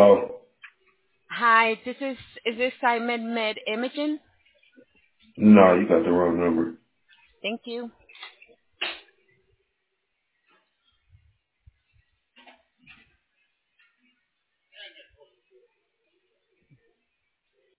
Hello? Hi, is this Simon Med Imaging? No, you got the wrong number. Thank you.